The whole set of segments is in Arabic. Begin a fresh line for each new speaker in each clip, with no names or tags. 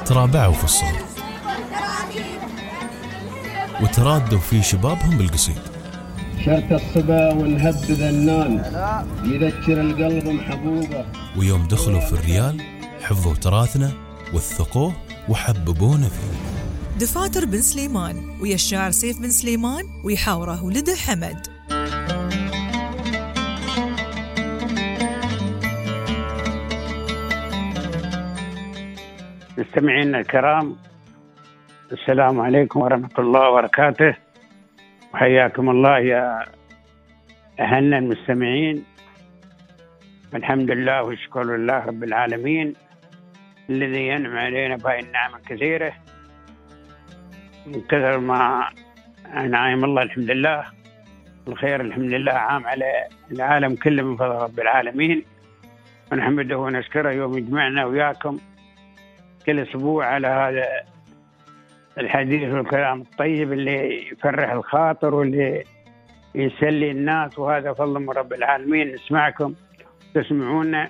ترابعوا في الصغر وترادوا في شبابهم بالقصيد.
شرت الصبا والهب ذنان يذكر القلب محبوبه.
ويوم دخلوا في الريال حفظوا تراثنا وثقوه وحببونا فيه.
دفاتر بن سليمان ويا الشاعر سيف بن سليمان ويحاوره ولده حمد.
مستمعينا الكرام، السلام عليكم ورحمة الله وبركاته، وحياكم الله يا أهلنا المستمعين. الحمد لله والشكر لله رب العالمين الذي ينعم علينا بهاي النعمة الكثيرة من كثر ما أنعم الله. الحمد لله الخير الحمد لله عام على العالم كله من فضل رب العالمين، ونحمده ونشكره يوم يجمعنا وياكم كل أسبوع على هذا الحديث والكلام الطيب اللي يفرح الخاطر واللي يسلي الناس، وهذا فضل من رب العالمين. نسمعكم تسمعونا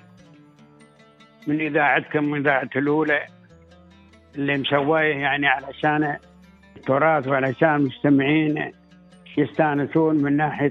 من إذاعتكم، من إذاعة الأولى اللي مسويه يعني علشان التراث وعلشان المستمعين يستانسون من ناحية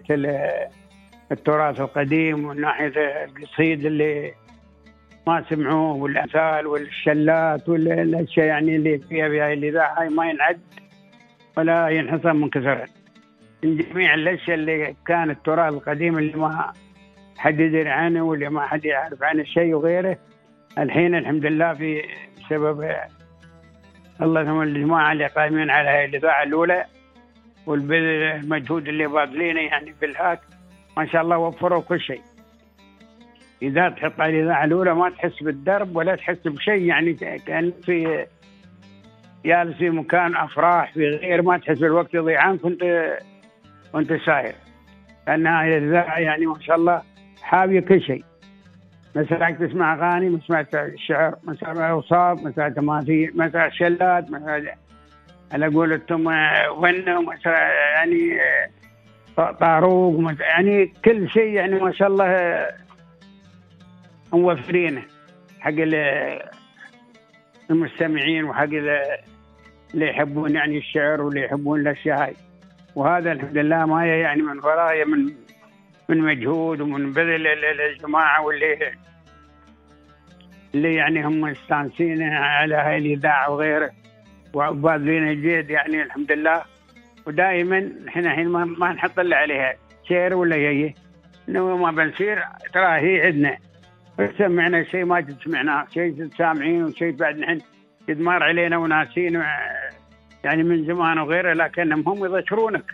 التراث القديم ومن ناحية القصيد اللي ما سمعوه والأمثال والشلات والأشياء يعني اللي فيها بهاي الإذاعة ما ينعد ولا ينحصر من كثرها. من جميع الأشياء اللي كان التراث القديم اللي ما حد يدري عنه واللي ما حد يعرف عنه شيء وغيره، الحين الحمد لله في سبب الله ثم الجماعة اللي قائمين على هاي الإذاعة الأولى والمجهود اللي باذلينه يعني في الهاك، ما شاء الله وفروا كل شيء. إذا تحط على الإذاعة الأولى ما تحس بالدرب ولا تحس بشيء، يعني كأن في جالس في مكان أفراح في غير، ما تحس بالوقت يضيع عنك وأنت ساير، لأن هاي الإذاعة يعني ما شاء الله حاوية كل شيء. مثلا تسمع أغاني، مثلا الشعر، مثلا أوصاف، مثلا تماثيل، مثلا شلات، مثلا على قولتهم ونه، مثلا يعني طاروق، يعني كل شيء يعني ما شاء الله موفرينه حق المستمعين وحق اللي يحبون يعني الشعر واللي يحبون الأشياء هاي. وهذا الحمد لله ما يعني من ورايا من مجهود ومن بذل الجماعة اللي يعني هم مستانسين على هاي الإذاعة وغيره وباذلين الجهد يعني الحمد لله. ودائما احنا ما نحط الا عليها شير ولا هي انه ما بنصير ترى هي عندنا، سمعنا شيء ما تسمعناه، شيء سامعين وشيء بعد نحن يدمر علينا وناسين يعني من زمان وغيره، لكنهم هم يذكرونك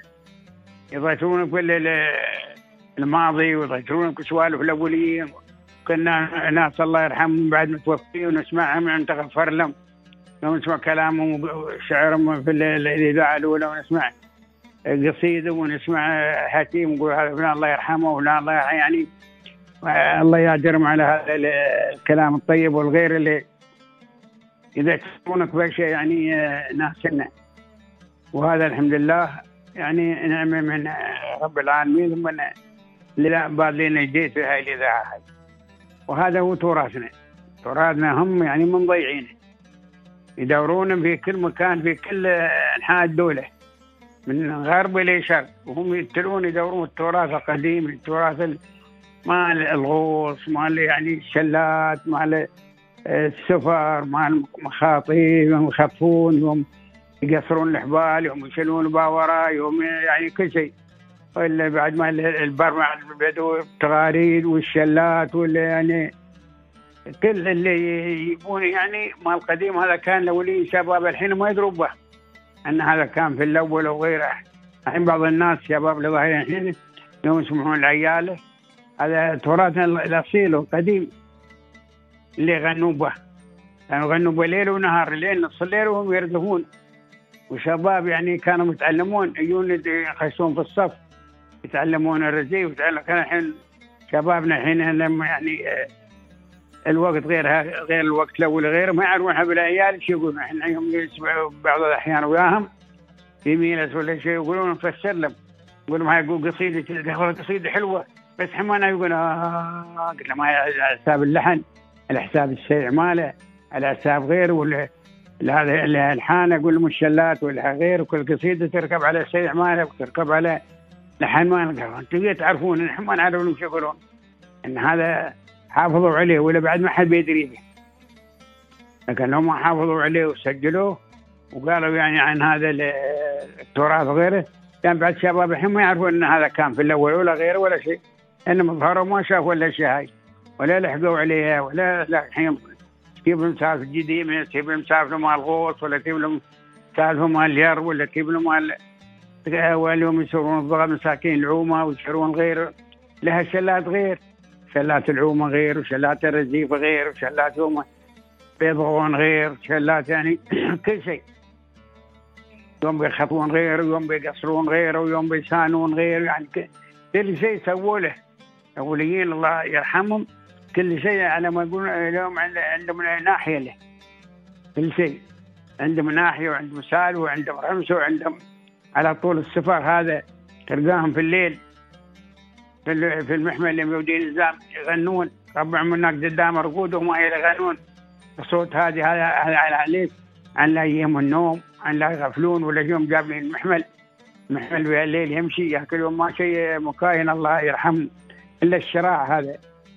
بالماضي ويذكرونك سوالف الأولين. كنا ناس الله يرحمهم بعد متوفين ونسمعهم ونتغفر لهم، نسمع كلامهم وشعرهم في الإذاعة الأولى، ونسمع قصيدهم ونسمع حكيم نقول هذا فلان الله يرحمه ولا الله يعني الله يجرم على هذا الكلام الطيب والغير اللي إذا تكونك بشيء يعني ناسنا. وهذا الحمد لله يعني نعمة من رب العالمين، ثم اللي باذلين جيت في هاي الإذاعة هاي. وهذا هو تراثنا هم يعني من ضيعينه، يدورون في كل مكان في كل أنحاء الدولة من غرب إلى شرق، وهم يدورون التراث القديم، التراث مال الغوص، مال يعني الشلات، مال السفر، مال المخاطيف، يوم يخطفون، يوم يقصرون الحبال، يوم يشيلون باورا، يوم يعني كل شيء. ولا بعد ما البر مع البدو التغاريد والشلات ولا يعني كل اللي يبون يعني مال قديم. هذا كان الأولين شباب الحين ما يدروا به أن هذا كان في الأول وغيره. الحين بعض الناس شباب اللي ظاهرين الحين يوم يسمعون العيالة، هذا تراثنا الأصيل والقديم اللي غنوا به، كانوا غنوا بليل ونهار، ليل نص الليل وهم يردفون. وشباب يعني كانوا متعلمون، يجون يخشون في الصف يتعلمون الرزي ويتعلم. كان الحين شبابنا الحين لما يعني الوقت غير الوقت الأول غير، ما يعرفون حب العيال شو يقولون. احنا يوم يسمعوا بعض الأحيان وياهم يميلس ولا شيء يقولون نفسر لهم، يقولون ما يقول قصيدة حلوة بس حمانا يقول قلت له ما على حساب اللحن، على حساب الشيء ماله، على حساب غيره، ولا هذا الحان اقول لهم الشلات ولا غير، وكل قصيده تركب على السيح مالك وتركب على لحن مالك. انتم تعرفون نحن ما نعرف لهم شو يقولون، ان هذا حافظوا عليه ولا بعد ما حد بيدري به، لكن هم حافظوا عليه وسجلوه وقالوا يعني عن هذا التراث وغيره. كان بعد شباب الحين ما يعرفون ان هذا كان في الاول ولا غيره ولا شيء، انهم ظهروا ما شافوا ولا الاشياء هاي ولا لحقوا عليها ولا الحين تجيب لهم سالفه قديمه، تجيب لهم سالفه مال الغوص ولا تجيب لهم سالفه مال الير ولا تجيب لهم مال واليوم يسوون الضغط مساكين العومه ويشترون غير لها شلات غير، شلات العومه غير وشلات الرزيف غير وشلات هم بيضغون غير شلات يعني كل شيء. يوم بيخطون غير ويوم بيقصرون غير ويوم بيسانون غير، يعني كل شيء سووا له أوليين الله يرحمهم. كل شيء على ما يقولون اليوم عندهم ناحية له، كل شيء عندهم ناحية وعندهم سال وعندهم رمس وعندهم على طول السفر. هذا تلقاهم في الليل في المحمل اللي موجودين الزام يغنون، ربعهم هناك قدام رقود وما يغنون الصوت هذا عليك عن لا يهم النوم، عن لا يغفلون ولا يوم جاب لي المحمل بالليل يمشي ياكلون ما شيء مكاين الله يرحمه الا الشراع. هذا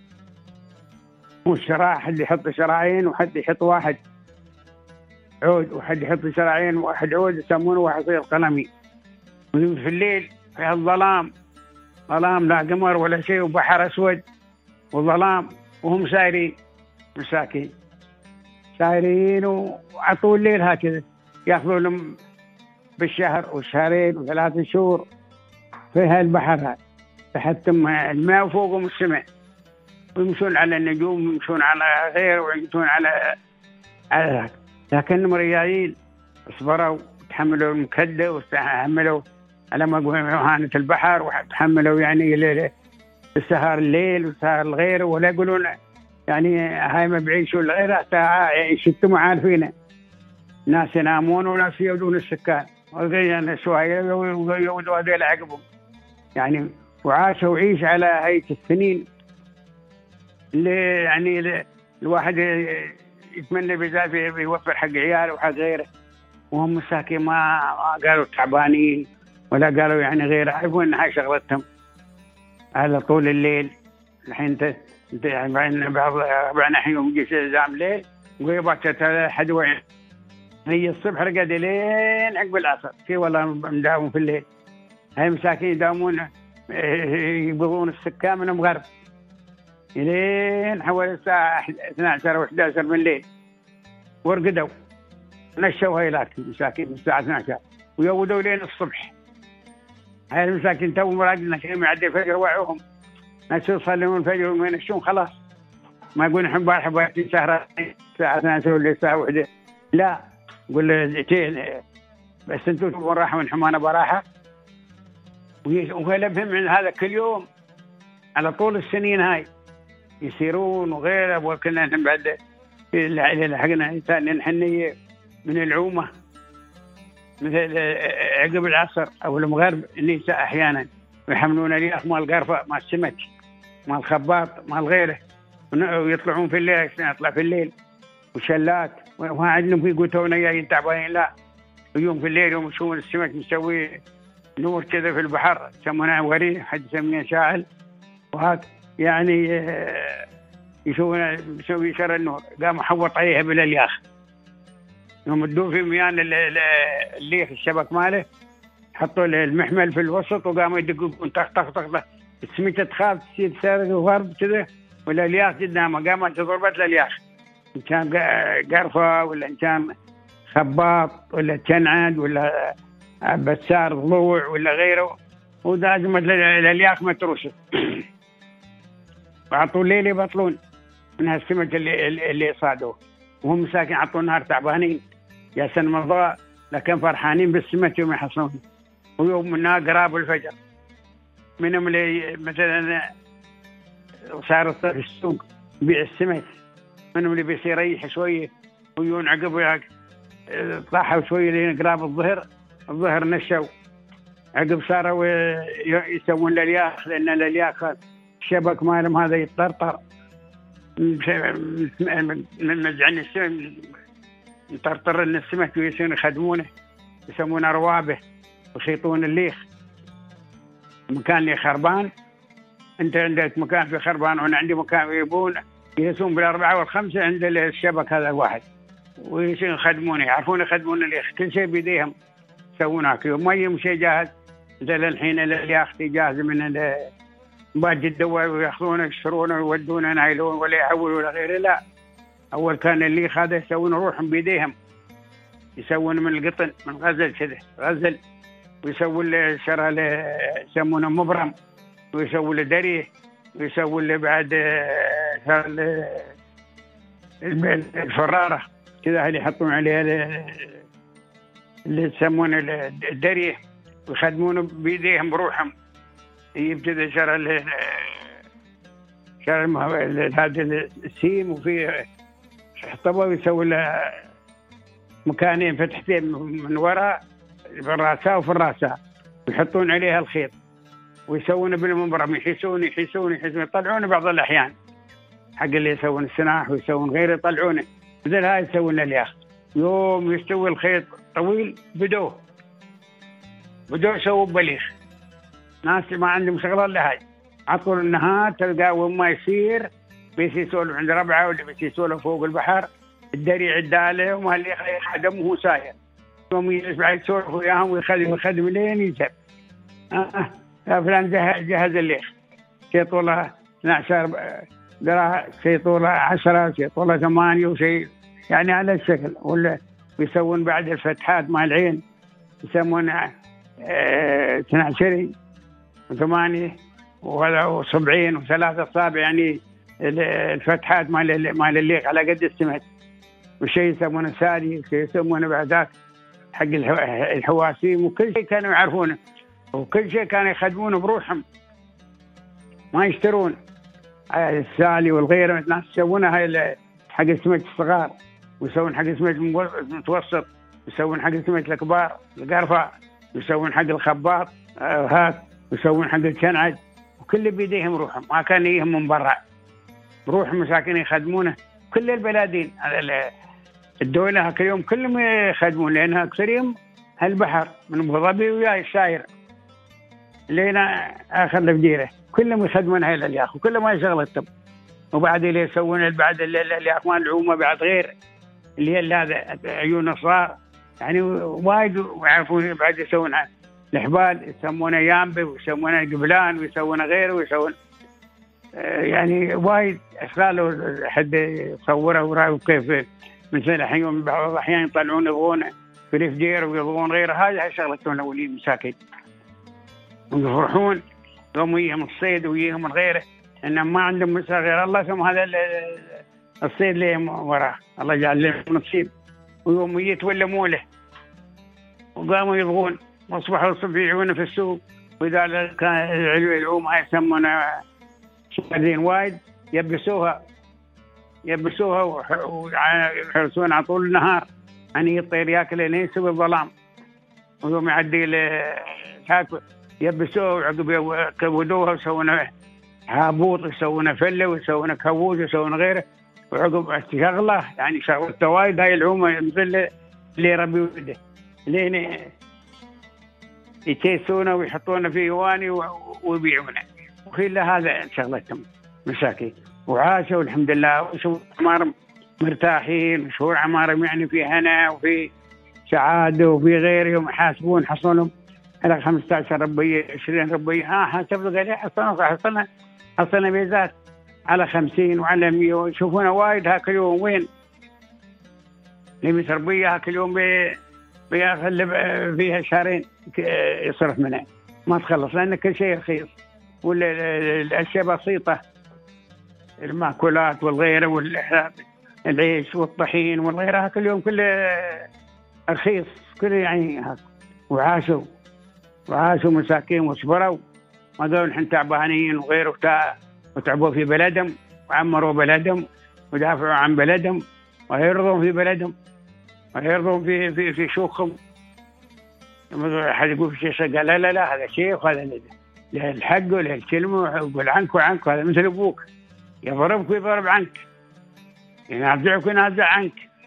مو الشراع، حد يحط شراعين وحد يحط واحد عود وحد يحط شراعين وواحد عود يسمونه واحد صير قلمي. في الليل في الظلام، ظلام لا قمر ولا شيء وبحر اسود وظلام، وهم سايرين مساكين سايرين وعطوا الليل هكذا ياخذوا لهم بالشهر وشهرين وثلاث شهور في هالبحر هذا تحت الماء وفوقهم السماء، ويمشون على النجوم ويمشون على غير ويمشون على ذاك. لكنهم رياضيين اصبروا وتحملوا المكدة وتحملوا على ما يقولون مهانة البحر، وتحملوا يعني السهر الليل وسهر الغير، ولا يقولون يعني هاي ما بعيشوا الغير حتى يشتموا عارفينه. ناس ينامون وناس يودون السكان وغير شوية ويودوا هذول عقبهم يعني، وعاشوا وعيش على هيئة السنين اللي يعني الواحد يتمنى بذات بيوفر حق عياله وحق غيره، وهم مساكين ما قالوا تعبانين ولا قالوا يعني غيره، عرفوا ان هاي شغلتهم على طول الليل. الحين انت يعني بعض الحين يوم يجي زام ليل ويبقى حد وين هي الصبح رقد لين عقب العصر في والله مداوم في الليل. هاي مساكين يداومون يبغون السكان منهم غرب لين حوالي الساعة 12 و 11 من الليل، ورقدوا نشوا هيلات مساكين الساعة 12 ويودوا لين الصبح. هاي المساكين تو مراقبنا شيء معدي الفجر وعوهم ناس يصلون الفجر وينشون خلاص، ما يقولون احنا امبارح باقي سهرة الساعة 12 ولا الساعة 1، لا قول له بس انتم تبغون راحة من حمانة براحة. وغلبهم من هذا كل يوم على طول السنين هاي يسيرون وغيره. وكنا نحن بعد اللي حقنا إنسان نحنية من العومة مثل عقب العصر أو المغرب النساء أحيانا ويحملون الياخ مال القرفة مال السمك مال الخباط مال غيره، ويطلعون في الليل يطلع في الليل وشلات وما عندهم في قوتونا جايين تعبانين، لا يوم في الليل يوم يشوفون السمك مسوي نور كذا في البحر يسمونه وري، حد يسميه شاعل وهاك يعني يشوفون مسوي شر النور. قام حوط عليها بالالياخ يوم تدور في ميان الليخ الشبك ماله، حطوا له المحمل في الوسط وقاموا يدقون طخ طخ طخ، السمكة تخاف تصير سارد وغرب كذا والالياخ قدامها قامت ضربت الالياخ، إن كان قرفة ولا إن كان خباط ولا كنعد ولا بسار ضلوع ولا غيره، ودازمت الالياخ متروسه وعطوا الليل يبطلون من هالسمك اللي صادوه، وهم مساكين عطوا النهار تعبانين يا سن مرضى، لكن فرحانين بالسمك يوم يحصلون. ويوم منا قراب الفجر منهم اللي مثلا صار في السوق يبيع السمك، منهم اللي بيصير يريح شويه ويون عقب طاحوا شويه لين قراب الظهر نشوا عقب صاروا يسوون الالياخ، لان الالياخ الشبك مالهم هذا يتطرطر من مزعن السم مطرطر إن السمك ويصيرون يخدمونه، يسمونه روابه ويخيطون الليخ. المكان اللي خربان، أنت عندك مكان في خربان وأنا عندي مكان يبون يهسون بالأربعة والخمسة عند الشبك هذا الواحد، ويصيرون يخدمونه، يعرفون يخدمون الليخ، كل شيء بيديهم يسوونه. يوم ما يمشي جاهز زي الحين اللي أختي جاهز من باجي الدواء ويأخذونه يشترونه ويودونه نايلون ولا يحولوا ولا غيره. لا، أول كان الليخ هذا يسوون روحهم بيديهم، يسوون من القطن من غزل كذا غزل، ويسوون له شرى له يسمونه مبرم، ويسوون له دريه، ويسوون له بعد الفرارة كذا اللي يحطون عليها اللي يسمونه الدريه، ويخدمونه بيديهم بروحهم. يبتدي شرى هذا السيم، وفي حطبه ويسوي له مكانين فتحتين من وراء في الراسة وفي الراسة، ويحطون عليها الخيط ويسوونه بالمبرم، يحسون يطلعونه بعض الأحيان حق اللي يسوون السناح ويسوون غيره يطلعونه مثل هاي يسوون الياخ. يوم يستوي الخيط طويل بدوه يسووا بليخ. ناس ما عندهم شغله الا هاي، عطول النهار تلقاه وما يصير بيس يسولف عند ربعه ولا بيس يسولف فوق البحر، الدري عداله وما اللي خدم وهو ساير، يوم يسمع يسولف وياهم ويخدم لين يجب. فلان جهز الليخ، شيء طوله 12 ذراع، شيء طوله 10، شيء طوله 8، وشيء يعني على الشكل. ولا يسوون بعد الفتحات مع العين يسمونه 12 و8 و70 و3 أصابع، يعني الفتحات مال الليخ على قد السمك. وشيء يسمونه ساري، شيء يسمونه بعدات حق الحواسيم، وكل شيء كانوا يعرفونه، وكل شيء كانوا يخدمونه بروحهم ما يشترون. السالي والغيره الناس يسوونها هاي حق السمك الصغار، ويسوون حق السمك المتوسط، يسوون حق السمك الكبار القرفة، يسوون حق الخباط هاك، يسوون حق الكنعج، وكل بيديهم روحهم، ما كان يجيهم من برا، بروح مساكين يخدمونه. كل البلادين الدولة هاك اليوم كلهم يخدمون، لأنها أكثرهم هالبحر من أبو ظبي وياي الشاير لينا آخر الفجيرة، كلهم يخدمون هاي الألياخ، وكلهم ما يشغلتهم. وبعد اللي يسوون بعد الألياخ مال العومة بعد غير اللي هي هذا عيون صغار، يعني وايد ويعرفون بعد يسوون الحبال، يسمونه يامبي ويسمونه قبلان ويسوونه غيره ويسوون يعني وايد أشغال حد يصوره ورايه كيف. مثل الحين بعض الأحيان يطلعون يضغون في الفجير ويضغون غيره، هذه شغلتهم الأولين مساكين، ويفرحون يوم يجيهم الصيد ويجيهم غيره، إنهم ما عندهم مسا غير الله، ثم هذا الصيد لهم وراه، الله جعل لهم نصيب. ويوم يتولموا له وقاموا يبغون، واصبحوا الصبح يعونه في السوق. وإذا كان العلوم هاي يسمونه شادين وايد يبسوها ويحرسون على طول النهار، يعني الطير ياكل لين يسوي الظلام. ويوم يعدي له يبسوها وعقب يكودوها ويسوونه هابوط، يسوونه فله ويسوونه كووز ويسوونه غيره، وعقب شغله يعني شغلته وايد. هاي العومه مثل اللي يربي ولده لين يكيسونه ويحطونه في اواني ويبيعونه، وكل هذا شغلتهم مساكين. وعاشوا الحمد لله، وشهور عمارهم مرتاحين، وشهور عمارهم يعني في هنا وفي سعاده وفي غيرهم، يحاسبون حصلهم على 15 ربيه 20 ربيه، حسب القليل حصلنا بيزات على 50 وعلى 100، ويشوفونا وايد هاك اليوم. وين لمية ربيه هاك اليوم بياخذ فيها شهرين يصرف منها ما تخلص، لأن كل شيء رخيص، والأشياء بسيطة، المأكولات والغيره والعيش والطحين والغيره هاك اليوم كله رخيص، كله يعني هاك. وعاشوا مساكين وصبروا، ما دول نحن تعبانين وغيره وتعبوا في بلدهم وعمروا بلدهم ودافعوا عن بلدهم، ويرضون في بلدهم ويرضون في شوخهم. أحد يقول في شيء قال لا هذا شيخ وهذا له الحق وله الكلمة ويقول عنك وعنك، هذا مثل أبوك يضربك ويضرب عنك، ينازعك وينازع عنك،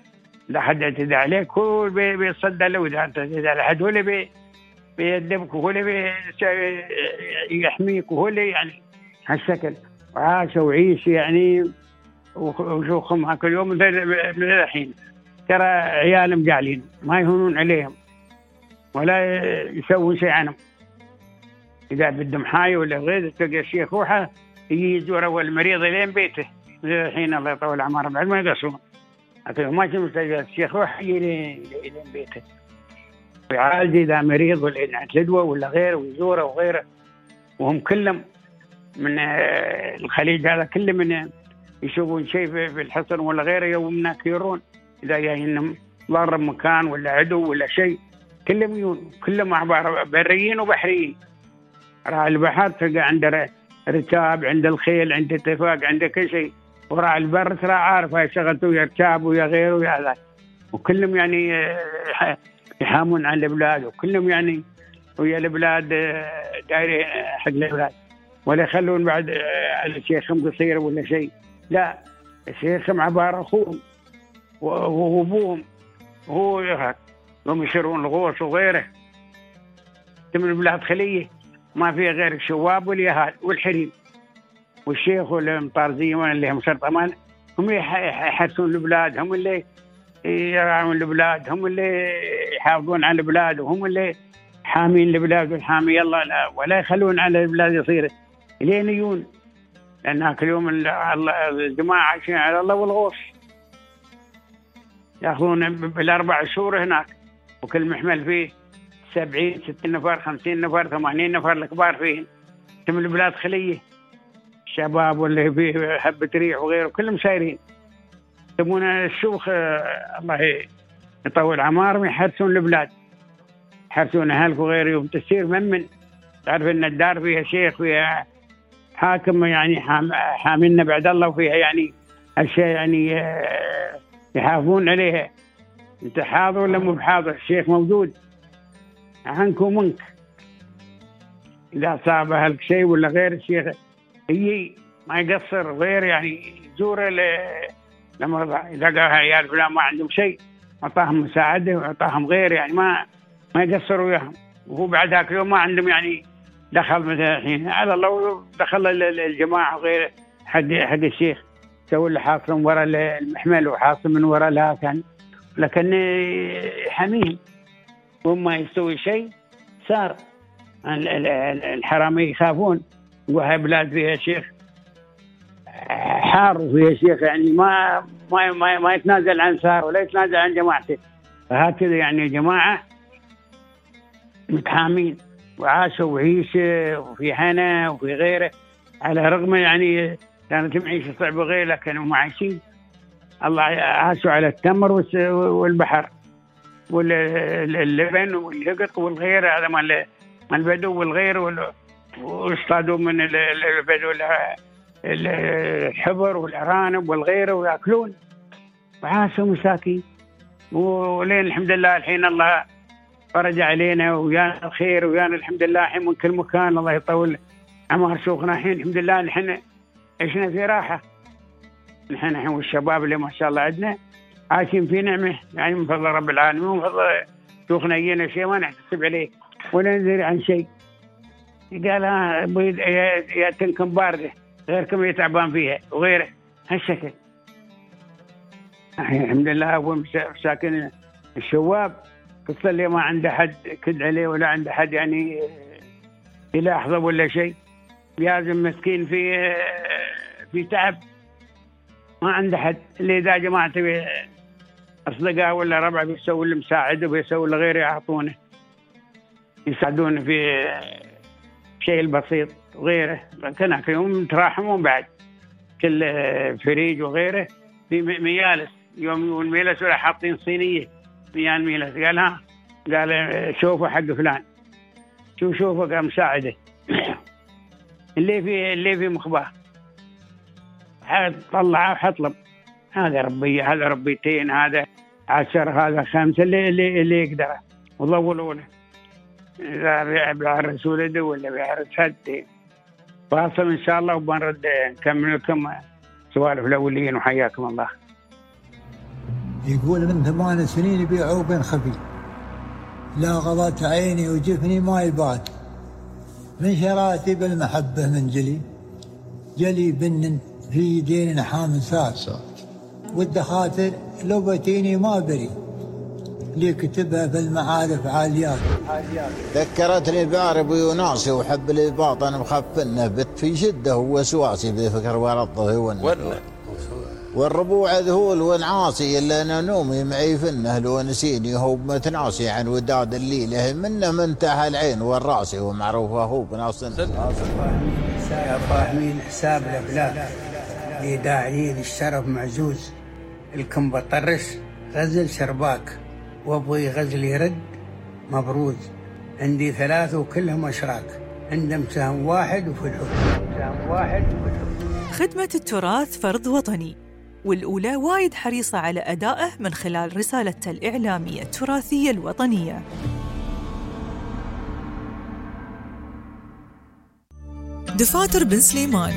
لا حد اعتدى عليك هو بيتصدى له، إذا اعتدى على حد هو اللي بيدبك وهو اللي يحميك وهو اللي يعني هالشكل. وعاش وعيش يعني وشوخهم كل يوم من الحين. ترى عيالهم جعلين ما يهونون عليهم ولا يسوون شيء عنهم. إذا بدهم حاجة ولا غير تلقى الشيخ روحه يجي يزور أول مريض لين بيته الحين الله يطول أعمارهم بعد ما يقصرون. ما شفت الشيخ روح يجي لين بيته ويعالج إذا مريض ولا تلدوه ولا غيره ويزوره وغيره. وهم كلهم من الخليج هذا كله من يشوفون شيء في الحصن ولا غيره يوم يكيرون إذا جايين ضار مكان ولا عدو ولا شيء كلهم يجون كلهم أحبار بريين وبحريين. راعي البحر تلقى عنده ركاب، عند الخيل، عند اتفاق، عند كل شيء. وراعي البر ترى عارف هاي شغلته ويا ركاب ويا غيره ويا ذا. وكلهم يعني يحامون عن البلاد وكلهم يعني ويا البلاد دايرين حق البلاد ولا يخلون بعد على شيخهم قصير ولا شيء. لا شيخهم عبارة أخوهم وأبوهم هو هم يشرون الغوص وغيره. من البلاد خليه ما فيها غير الشواب واليهال والحريم والشيخ والمطارزية اللي هم شرطمان هم يحرسون البلاد، هم اللي يراعون البلاد، هم اللي يحافظون على البلاد وهم اللي حامين البلاد والحامي الله لا ولا يخلون على البلاد يصير لين يجون. لأن هاك اليوم الجماعة عايشين على الله والغوص يأخذون بالأربع شهور هناك وكل محمل فيه 70 60 نفر 50 نفر 80 نفر الكبار فيهم. تم البلاد خليه الشباب واللي فيه حبة ريح وغيره كلهم سايرين. يسمون الشيوخ الله يطول عمارهم يحرسون البلاد يحرسون أهلك وغيره. يوم تسير من تعرف أن الدار فيها شيخ فيها حاكم يعني حاملنا بعد الله وفيها يعني أشياء يعني يحافظون عليها. أنت حاضر ولا مو بحاضر الشيخ موجود عنك ومنك. إذا صاب أهلك شيء ولا غير الشيخ هي ما يقصر غير يعني يزور لمرضى. إذا قال عيال فلان ما عندهم شيء أعطاهم مساعدة وأعطاهم غير يعني ما يقصر وياهم. وهو بعد ذاك اليوم ما عندهم يعني دخل مثلا الحين على الله دخل الجماعة وغير حق الشيخ سووا اللي حاصل من وراء المحمل وحاصل من وراء الهاكن لكن حميهم وما يسوي شيء. صار الحرامي يخافون وهي بلاد فيها شيخ حار وفيها شيخ يعني ما يتنازل عن سار ولا يتنازل عن جماعته. فهكذا يعني جماعة متحامين وعاشوا وعيشوا وفي هنا وفي غيره على رغم يعني كانت معيشة صعبة غير لكن هم عايشين. الله عاشوا على التمر والبحر واللبن والهقط والغير هذا مال البدو والغير واصطادوا من البدو الحبر والأرانب والغير ويأكلون وعاشوا مساكين. ولين الحمد لله الحين الله فرج علينا ويانا الخير ويانا الحمد لله الحين من كل مكان. الله يطول عمر شيوخنا الحين الحمد لله نحن عشنا في راحة. نحن والشباب اللي ما شاء الله عندنا عايشين في نعمة يعني من فضل رب العالمين ومن فضل شيوخنا يجينا شيء ما نحتسب عليه ولا ندري عن شيء. قال يا تنكم باردة غيركم يتعبان فيها وغيره هالشكل. الحمد لله هو ساكن الشواب قصة اللي ما عنده حد كد عليه ولا عنده حد يعني يلاحظه ولا شيء. لازم مسكين في تعب ما عنده حد. اللي إذا جماعته أصدقاء ولا ربع بيسوي له مساعدة وبيسوي له غيره يعطونه يساعدونه في شيء البسيط وغيره. كنا في يوم تراحمون بعد كل فريج وغيره في ميالس يوم الميلس ولا حاطين صينية ميان ميلس. قال ها قال شوفوا حق فلان شوفوا قام مساعده اللي في مخباه طلعه وحطلب هذا ربية هذا ربيتين هذا 10 هذا 5 اللي يقدره وضولوا له. إذا بيعرس ولده ولا بيعرس حد فاصل إن شاء الله وبنرد نكمل لكم سوالف الأولين وحياكم الله.
يقول من 8 سنين يبيعوا بين خفي، لا غضت عيني وجفني ما يبات، من شراتي بالمحبة من جلي بن في يدين حام ساس، والدخاتر لو بتيني ما بري، اللي كتبها في المعارف عاليات.
ذكرتني بعربي وناسي وحب الباطن مخفنه، بت في شده ووسواسي بفكر ورطه والربوع ذهول ونعاسي، الا انا نومي معي فنه، لو نسيني هو متناسي عن وداد الليله، منه منتهى العين والراسي، ومعروفه هو بناصن.
يا فاهمين حساب الافلاك اللي داعيين الشرف معزوز، الكم بطرس غزل شرباك، وابغي غزل يرد مبروز، عندي 3 وكلهم اشراك، عندهم سهم واحد وفي الحكم.
خدمة التراث فرض وطني، والأولى وايد حريصة على أدائه من خلال رسالته الإعلامية التراثية الوطنية. دفاتر بن سليمان.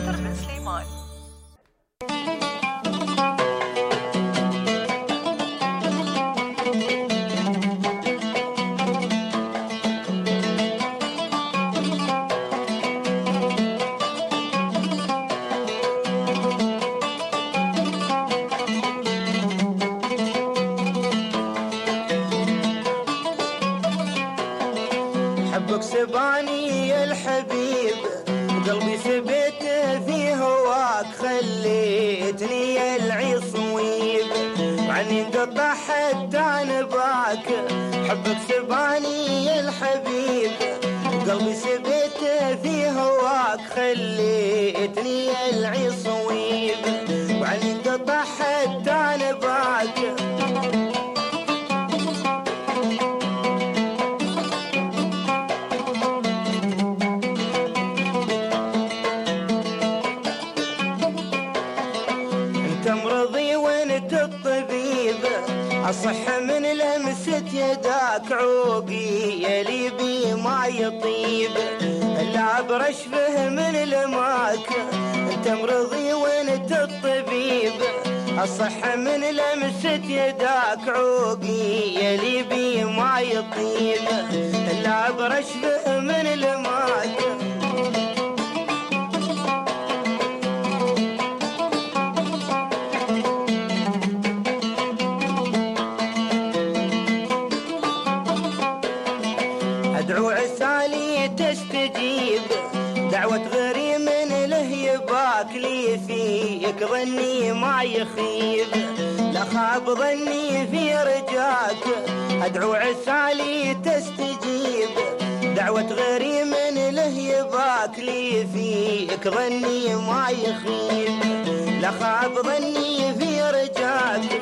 حبك سباني يا الحبيب، وقلبي ثبته في هواك، خليتني يا العصويب، وعني انقطع حتى نباك. حبك سباني يا الحبيب، وقلبي ثبته في هواك، خليتني يا العصويب، وعني انقطع حتى نباك. أصح من لمسة يداك، عوقي يلي بي ما يطيب، لا برشفه من لماك، انت مرضي وانت الطبيب. أصح من لمسة يداك، عوقي يلي بي ما يطيب، لا برشفه من لماك. أدعو عسالي تستجيب، دعوة غريم له يباك، لي فيك ظني ما يخيب، لا خاب ظني في رجاك. أدعو عسالي تستجيب، دعوة غريم له يباك، لي فيك ظني ما يخيب، لا خاب ظني في رجاك.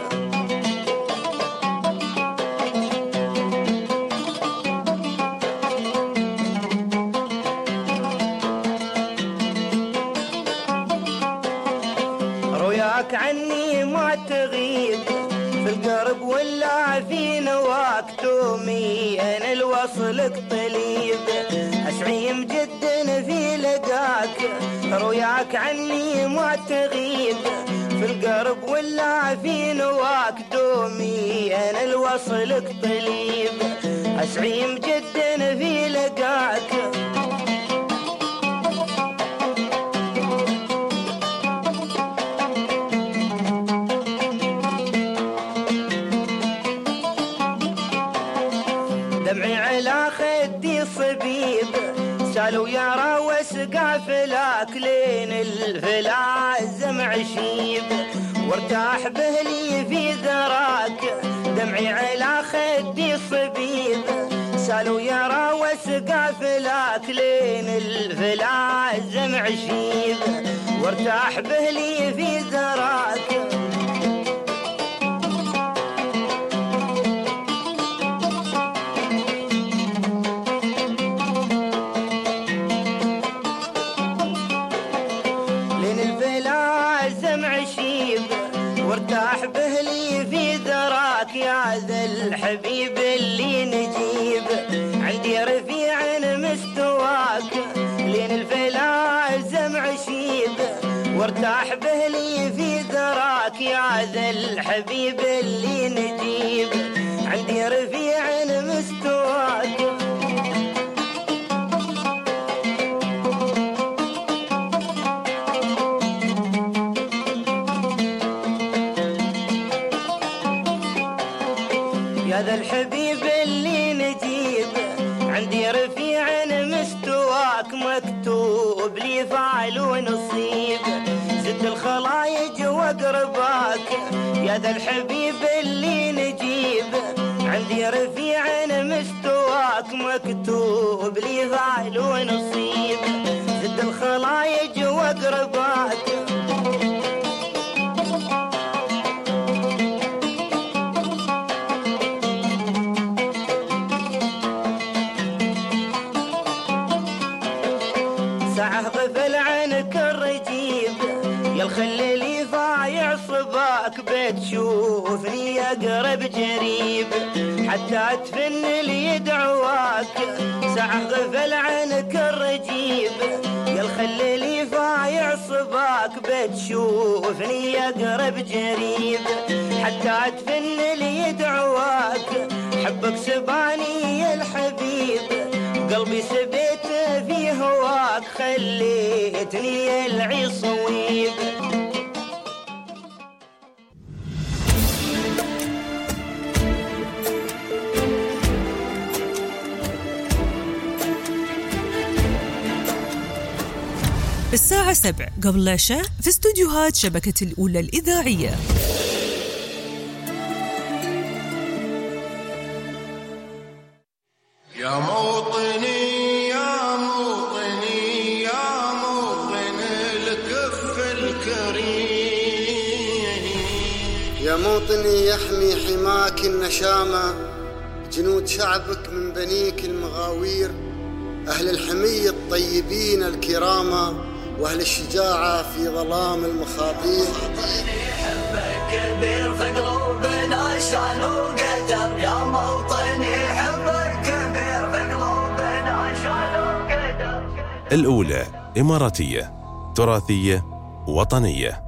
رؤياك عني ما تغيب، في القرب ولا في نواك، تومي انا الوصلك طليب، اسعيم جدا في لقاك. رؤياك عني ما تغيب، في القرب ولا في نواك، دومي انا الوصلك طليب، اسعيم جدا في لقاك. دمعي على خدي صبيب، سالوا يا واسقى فلاك، لين الفلا الزمع شيب، وارتاح بهلي في ذراك. دمعي على خدي صبيب، سالوا يا واسقى فلاك، لين الفلا الزمع شيب، وارتاح بهلي في ذراك. وارتاح بهلي في ذراك، يا ذا الحبيب اللي نجيب، عندي رفيع مستواك، لين الفلا زمع شيب، وارتاح به لي في دراك يا ذا الحبيب اللي نجيب عندي رفيع مستواك يا ذا الحبيب اللي نجيب عندي رفيع مستواك مكتوب لي فعل ونصيب زد الخلايج واقرباك يا ذا الحبيب اللي نجيب عندي رفيع مستواك مكتوب لي فعل ونصيب زد الخلايج واقرباك غفل عنك الرجيب يا الخليلي فايع صباك بتشوفني اقرب جريب حتى تفن لي دعواك ساعة غفل عنك الرجيب يا الخليلي فايع صباك بتشوفني اقرب جريب حتى تفن لي دعواك حبك سباني يا الحبيب قلبي سبيت في هواك خليتني العي صويب
الساعة 7 قبل العشاء في استوديوهات شبكة الأولى الإذاعية.
يا موطني يا موطني يا موطن الكف الكريم
يا موطني يحمي حماك النشامة جنود شعبك من بنيك المغاوير أهل الحمية الطيبين الكرامة وأهل الشجاعة في ظلام المخاطير
حبك كبير في قلوبنا شان وقدر يا موطني حبك كبير في قلوبنا شان وقدر.
الأولى إماراتية تراثية وطنية.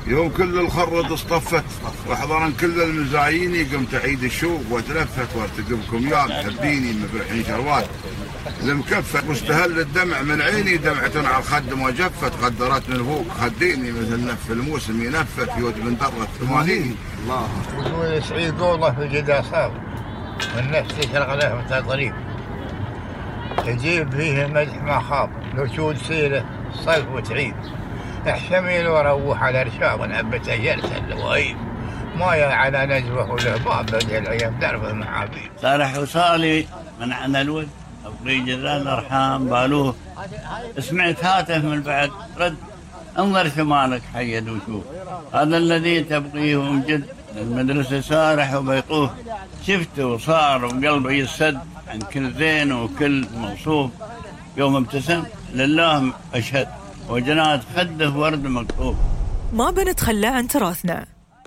يوم كل الخرط اصطفت واحضرن كل المزايين قمت اعيد الشوق واتلفت وارتقبكم يا محبيني مفرحين شروات المكفت مستهل الدمع من عيني دمعة على الخد ما جفت قدرت من فوق خديني مثل نف الموسم ينفت يود من درة 80
الله وجود سعيد قوله في جدا صاب والنفس يشرق له مثل طريق تجيب فيه مدح ما خاب لو شود سيله صيف وتعيد احشمي واروح على رشاق ونبت يرسل الوهيب ما على نجوه وله بدي الايام دربه معابيب
صالح وصالي من عنا الود ابغي جزاه الارحام بالوه سمعت هاتف من بعد رد انظر شمالك حيد وشوف هذا الذي تبغيه ومجد المدرسه سارح وبيطوه شفته وصار وقلبي يسد عن كل زين وكل موصوف يوم ابتسم لله اشهد وجنات خده ورد مكتوب.
ما بنتخلى عن تراثنا.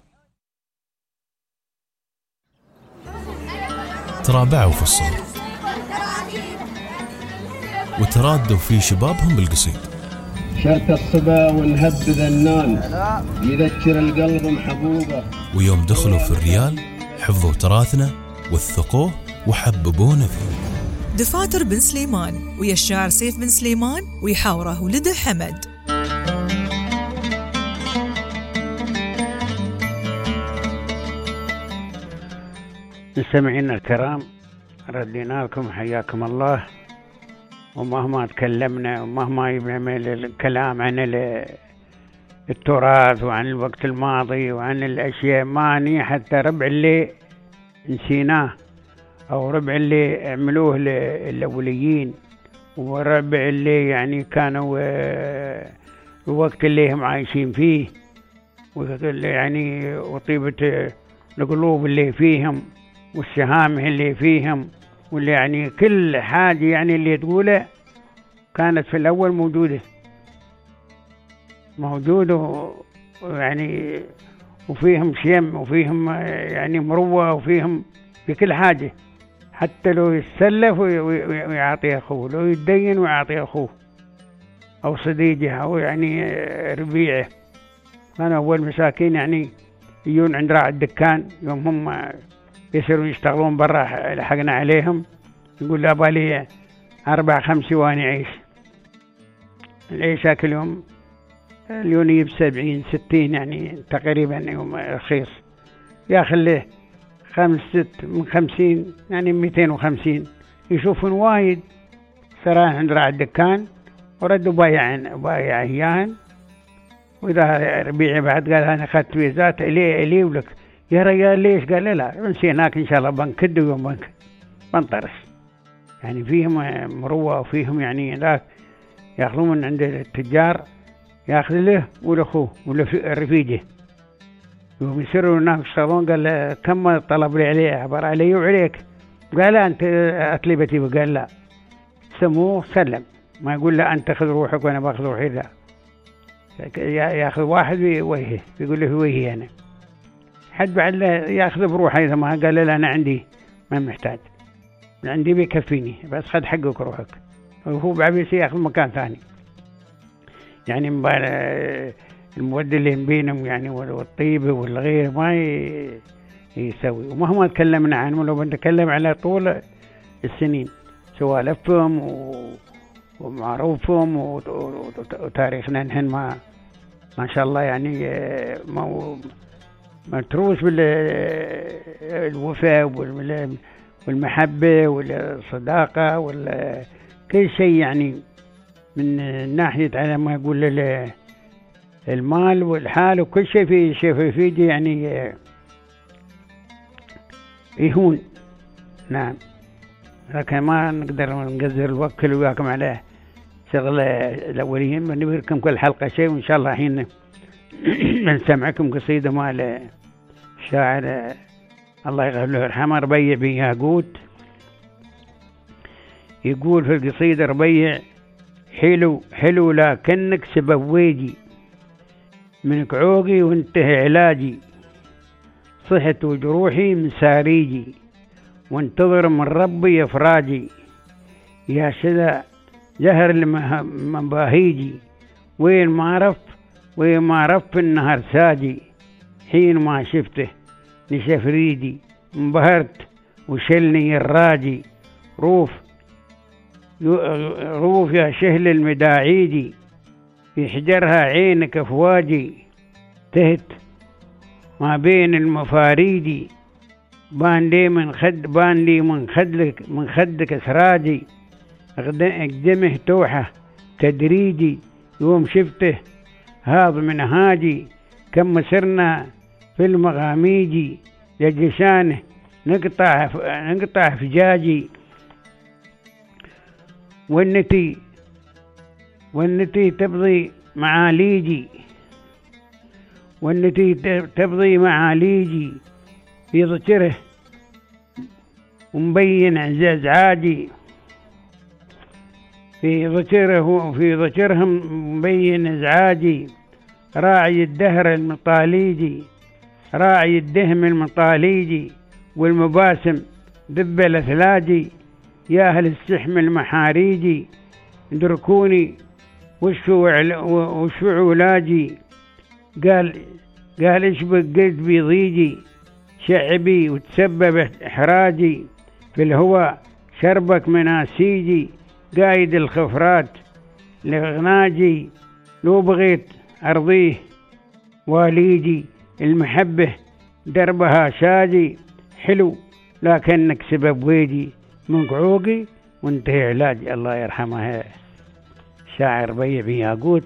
ترابعوا في الصغر وترادوا في شبابهم بالقصيد.
شرط الصبا والهب ذنان يذكر القلب محبوبه.
ويوم دخلوا في الريال حفظوا تراثنا وثقوه وحببونا فيه.
دفاتر بن سليمان ويا الشاعر سيف بن سليمان ويحاوره ولده حمد.
مستمعينا الكرام ردينا لكم حياكم الله. ومهما تكلمنا ومهما يعمل الكلام عن التراث وعن الوقت الماضي وعن الأشياء ماني حتى ربع اللي نسيناه أو ربع اللي عملوه الأوليين وربع اللي يعني كانوا الوقت اللي هم عايشين فيه يعني وطيبة القلوب اللي فيهم والسهامه اللي فيهم واللي يعني كل حاجة يعني اللي تقوله كانت في الأول موجودة يعني وفيهم شيم وفيهم يعني مروة وفيهم في كل حاجة حتى لو يتسلف ويعطي أخوه لو يتدين ويعطي أخوه أو صديقه أو يعني ربيعه. كانوا أول مساكين يعني يجون عند راعي الدكان يوم هم يصيروا يشتغلون برا لحقنا عليهم يقول لا بالي 4-5 واني عيش العيش كل يوم اليوم يجيب 70-60 يعني تقريبا يوم رخيص ياخذ له 5-6 من 50 يعني 250 يشوفون وايد سراح عند راعي الدكان وردوا بايع اياهن. واذا ربيعي بعد قال انا اخذت فيزات الي ولك يا رجال ليش؟ قال لا نسيناك ان شاء الله بنكد ويوم بنطرش. يعني فيهم مروه وفيهم يعني ذاك ياخذون من عند التجار ياخذ له ولاخوه ولا رفيجه يوم يصيروا هناك يشتغلون قال كم طلب لي عليه عبر علي وعليك؟ قال انت اتلبتي قال لا سموه سلم ما يقول لا انت خذ روحك وانا باخذ روحي لا ياخذ واحد وجهه يقول له وجهي انا حد بعد ياخذ بروحه اذا ما قال لا انا عندي ما محتاج عندي بيكفيني بس خذ حقك روحك وهو بعد ياخذ مكان ثاني. يعني المودة اللي بينهم يعني والطيبة والغير ما يسوي. ومهما تكلمنا عنهم لو بنتكلم على طول السنين سوالفهم ومعروفهم وتاريخنا نحن ما شاء الله يعني متروس بالوفاء والمحبة والصداقة كل شيء يعني من ناحية على ما يقول المال والحال وكل شيء في شيء في يعني يهون. نعم لكن ما نقدر نقدر الوقت كله وياكم عليه شغل الأولين بنبيكم كل حلقة شيء وإن شاء الله حين نسمعكم قصيدة مال الشاعر الله يغفر له يرحمه ربيع بن ياقوت. يقول في القصيدة ربيع حلو لكنك سبويجي منك عوقي وانتهي علاجي صحت وجروحي من ساريجي وانتظر من ربي افراجي يا سدا جهر المباهيجي وين ما عرف وما رف النهر ساجي حين ما شفته نشف ريدي انبهرت وشلني الراجي روف يا شهل المداعيدي في حجرها عينك افواجي تهت ما بين المفاريدي بان لي من خدك اسراجي اقدمه توحه تدريجي يوم شفته هاض من هاجي كم مسرنا في المغاميجي يجشانه نقطع فجاجي والنتي تبضي معاليجي في ذكره ومبين ازعاجي في ذكرهم مبين ازعاجي راعي الدهم المطاليجي والمباسم ذب الاثلاجي يا اهل السحم المحاريجي ادركوني وشو علاجي قال اشبك قلبي ضيجي شعبي وتسبب احراجي في الهوى شربك مناسيجي قايد الخفرات لغناجي لو بغيت ارضيه واليجي المحبه دربها شاجي حلو لكنك سبب ويجي من قعوقي وانتهي علاجي. الله يرحمه شاعر بيع بياقوت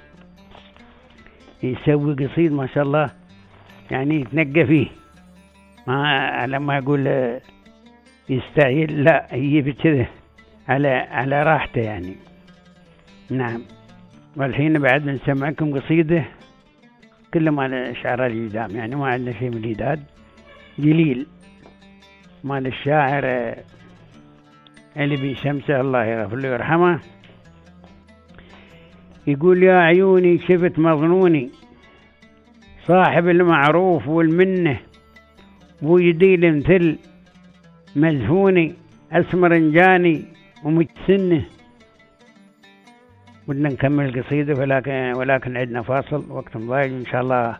يسوي قصيد ما شاء الله يعني يتنقى فيه ما لما يقول يستعيل لا يجيب كذا على راحته يعني. نعم. والحين بعد نسمعكم قصيدة كلهم على أشعار الإيدام يعني ما عندنا شيء من الإيداد جليل مال الشاعر علي بن شمسة الله يغفر له ويرحمه. يقول يا عيوني شفت مظنوني صاحب المعروف والمنه ويدي المثل مزهوني أسمرنجاني ومتسنه. بدنا نكمل القصيدة ولكن عندنا فاصل وقت ضايع إن شاء الله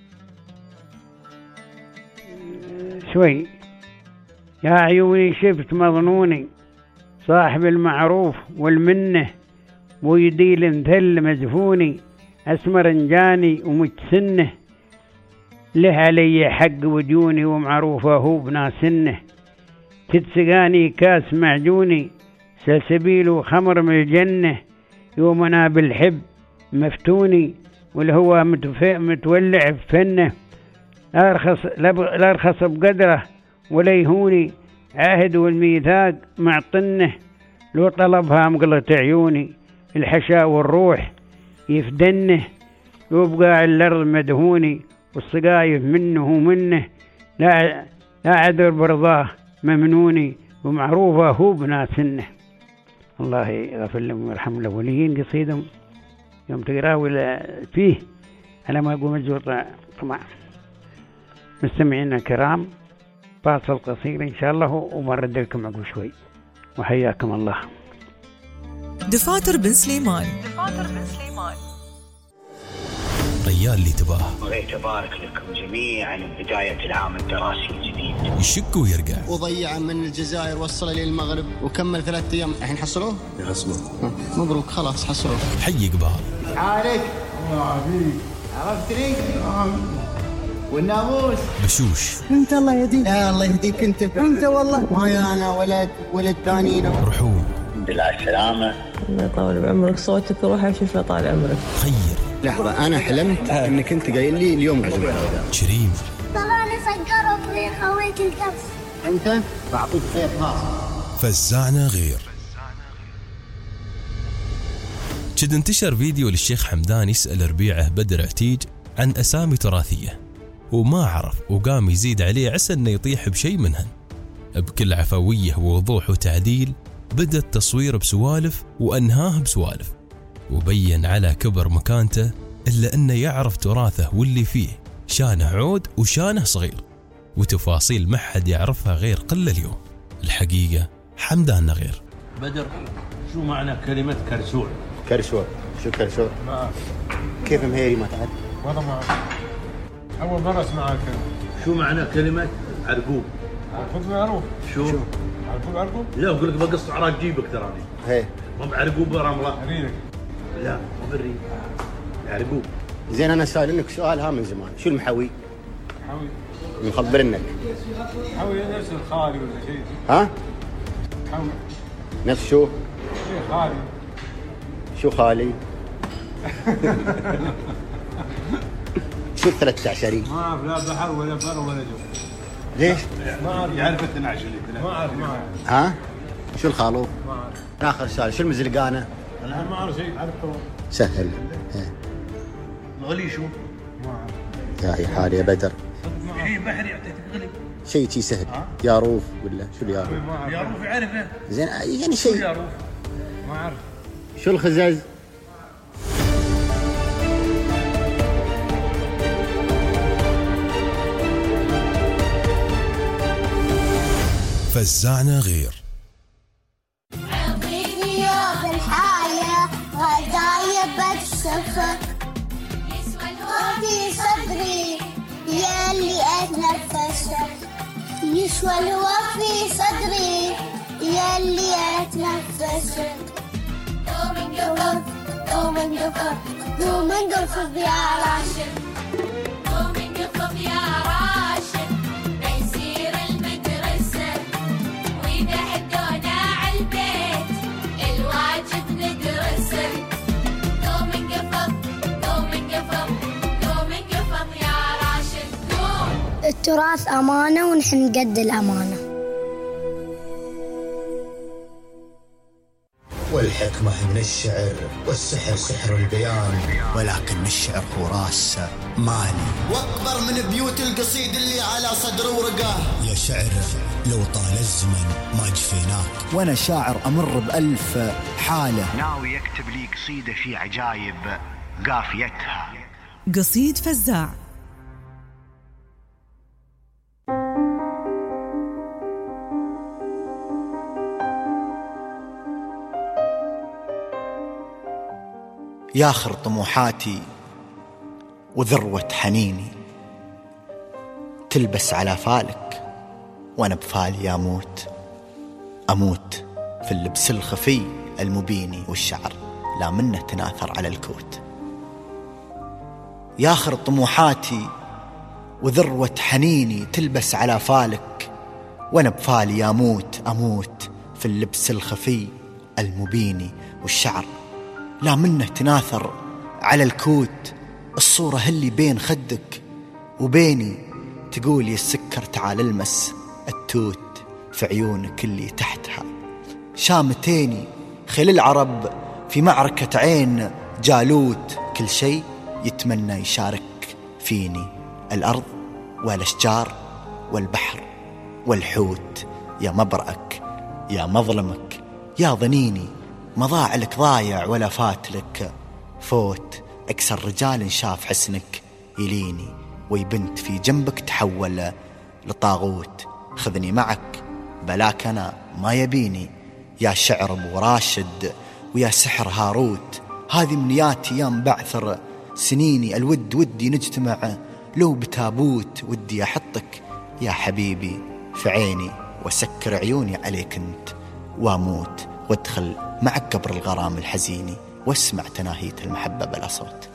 شوي. يا عيوني شفت مظنوني صاحب المعروف والمنه ويدي المثل مزفوني أسمرنجاني ومتسنه له علي حق وديوني ومعروفه هو بناسنه تتسقاني كاس معجوني سلسبيل وخمر من الجنة يومنا بالحب مفتوني والهوى متولع بفنه لا أرخص بقدره ولا يهوني عهد والميثاق معطنه لو طلبها مقلة عيوني الحشا والروح يفدنه يبقى على الأرض مدهوني والسقايف منه لا عذر برضاه ممنوني ومعروفه هو بناسنه. الله يغفر لهم ويرحم الأولين. قصيدهم يوم تقراه ولا فيه على ما يقول مجزور طمع. مستمعينا الكرام فاصل قصير إن شاء الله ومرد لكم عقب شوي وحياكم الله.
دفاتر بن سليمان
ريال اللي تباه.
بغيت أبارك لكم جميعا بداية العام الدراسي الجديد.
يشك ويرجع.
وضيع من الجزائر وصل للمغرب وكمل 3 أيام. الحين حصلوه؟
يحصلوه.
مبروك خلاص حصلوه.
حي قبال.
عليك. عرفتني؟ والناموس.
بشوش.
انت الله يهديك. يا الله يهديك انت والله. ويا انا ولد ثاني.
رحوم.
الحمد لله على السلامة.
الله يطول بعمرك. صوتك وروح اشوف طال عمرك.
خير.
لحظة أنا حلمت إنك أنت قايل لي اليوم عزومة.
شريم.
طلعني سكروا في خويك الكبس.
أنت بعطيك خير خاص.
فزعنا غير. كد انتشر فيديو للشيخ حمدان يسأل ربيعه بدر عتيج عن أسامي تراثية وما عرف وقام يزيد عليه عسى انه يطيح بشيء منهن. بكل عفوية ووضوح وتعديل بدأ التصوير بسوالف وأنهاه بسوالف وبين على كبر مكانته إلا أنه يعرف تراثه واللي فيه شانه عود وشانه صغير وتفاصيل ما حد يعرفها غير قلة اليوم. الحقيقة حمدان غير.
بدر شو معنى كلمة كرسول؟
كرسول شو كرسول؟
كيف مهيري ما تعرف؟
والله ما أعرف، أول مرة أسمع الكلمة.
شو معنى كلمة عرقوب؟
عرقوب معروف.
شو؟
عرقوب؟
لا أقول لك بقص عراق جيبك تراني.
هي
ما بعرقوب رملة.
أريدك.
لا ما بريد. عرقوب.
زين أنا سائلنك سؤال ها من زمان، شو المحوي؟
محوي.
مخبرنك.
محوي نفس الخالي ولا شيء.
ها؟
محوي.
نفس شو؟
شيء خالي.
شو خالي؟ شو 13
ما أعرف لا بحر ولا بر ولا جو.
ليش؟
ما أعرف.
يعرف 12
ما أعرف.
ها؟ شو الخالو؟
ما أعرف.
آخر سؤال، شو المزلقانة؟
أنا ما أعرف شيء. أعرف طبعا.
سهل.
الغلي شو؟
ما أعرف.
يا هي حالي يا بدر.
شيء بحري يعطيك غلي.
شيء سهل. ياروف ولا شو الياروف؟
ياروف يعرفه.
زين يعني شيء.
ياروف.
ما أعرف.
شو الخزاز؟
فزعنا غير.
عطيني يا بالحالة غدايا بكشفك وفي صدري ياللي أتنفسك يشوى الهوا في صدري ياللي أتنفسك دوم انقفض دوم انقفض دوم انقفض يا راشد دوم انقفض يا راشد بيصير المدرسة وإذا حدونا عالبيت الواجب ندرسه دوم انقفض دوم انقفض دوم انقفض يا راشد دوم. التراث أمانة ونحن قد الأمانة.
والحكمة من الشعر والسحر سحر البيان ولكن الشعر هو راس مالي
واكبر من بيوت القصيد اللي على صدر ورقه.
يا شعر لو طال الزمن ما جفيناك وانا شاعر امر بألف حالة
ناوي يكتب لي قصيدة في عجايب قافيتها.
قصيد فزاع.
ياخر طموحاتي وذروة حنيني تلبس على فالك وانا بفالي اموت اموت في اللبس الخفي المبيني والشعر لا منه تناثر على الكوت. ياخر طموحاتي وذروة حنيني تلبس على فالك وانا بفالي اموت اموت في اللبس الخفي المبيني والشعر لا منه تناثر على الكوت. الصورة اللي بين خدك وبيني تقول يا السكر تعال المس التوت في عيونك اللي تحتها. شامتيني خل العرب في معركة عين جالوت كل شيء يتمنى يشارك فيني الأرض والأشجار والبحر والحوت. يا مبرأك يا مظلمك يا ظنيني ما ضاع لك ضايع ولا فات لك فوت. أكثر رجال شاف حسنك يليني ويبنت في جنبك تحول لطاغوت. خذني معك بلاك أنا ما يبيني يا شعر أبو راشد ويا سحر هاروت. هذه منياتي يام بعثر سنيني الود ودي نجتمع لو بتابوت. ودي أحطك يا حبيبي في عيني وسكر عيوني عليك انت واموت وادخل معك قبر الغرام الحزيني واسمع تناهية المحبة بلا صوت.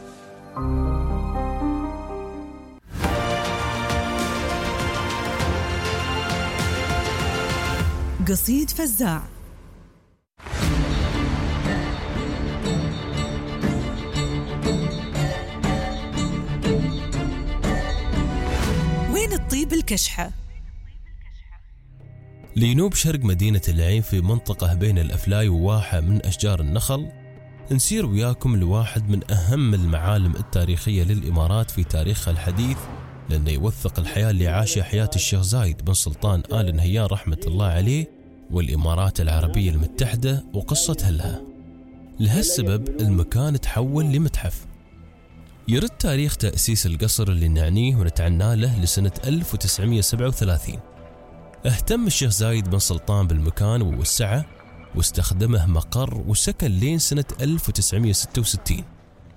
قصيد فزاع. وين الطيب الكشحة؟
لينوب شرق مدينة العين في منطقة بين الأفلاي وواحة من أشجار النخل نسير وياكم لواحد من أهم المعالم التاريخية للإمارات في تاريخها الحديث، لأنه يوثق الحياة اللي عاشها حياة الشيخ زايد بن سلطان آل نهيان رحمة الله عليه والإمارات العربية المتحدة وقصتها لها. لهالسبب المكان تحول لمتحف. يرد تاريخ تأسيس القصر اللي نعنيه ونتعناه له لسنة 1937. اهتم الشيخ زايد بن سلطان بالمكان ووسعه واستخدمه مقر وسكن لين سنة 1966.